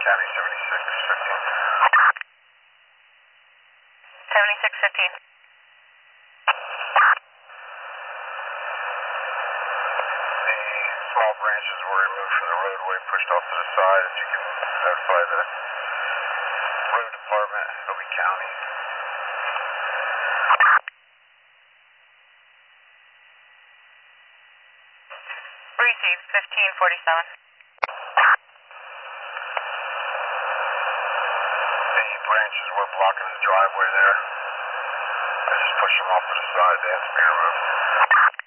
County 7615. 7615. The small branches were removed from the roadway, pushed off to the side. If you can notify the road department, Hobe County. Received 1547. The branches were blocking the driveway there. I just pushed them off to the side. They have to be removed.